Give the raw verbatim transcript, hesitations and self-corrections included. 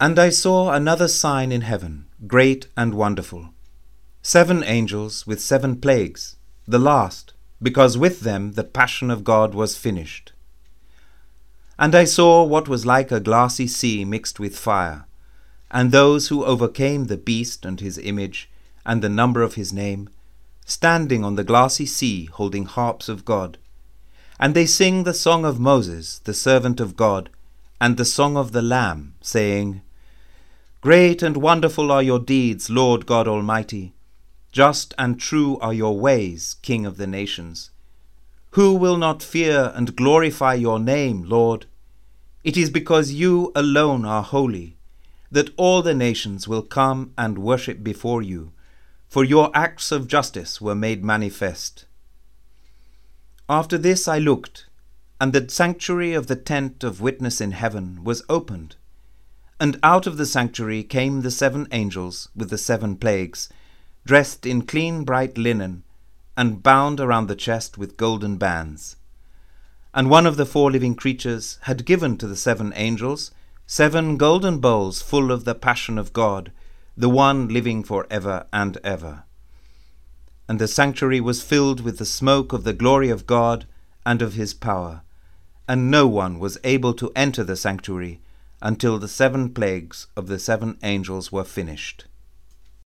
And I saw another sign in heaven, great and wonderful. Seven angels with seven plagues, the last, because with them the passion of God was finished. And I saw what was like a glassy sea mixed with fire, and those who overcame the beast and his image, and the number of his name, standing on the glassy sea holding harps of God. And they sing the song of Moses, the servant of God, and the song of the Lamb, saying, Great and wonderful are your deeds, Lord God Almighty. Just and true are your ways, King of the nations. Who will not fear and glorify your name, Lord? It is because you alone are holy, that all the nations will come and worship before you, for your acts of justice were made manifest. After this I looked, and the sanctuary of the tent of witness in heaven was opened, and out of the sanctuary came the seven angels with the seven plagues, dressed in clean bright linen, and bound around the chest with golden bands. And one of the four living creatures had given to the seven angels seven golden bowls full of the passion of God, the one living for ever and ever. And the sanctuary was filled with the smoke of the glory of God and of his power, and no one was able to enter the sanctuary until the seven plagues of the seven angels were finished.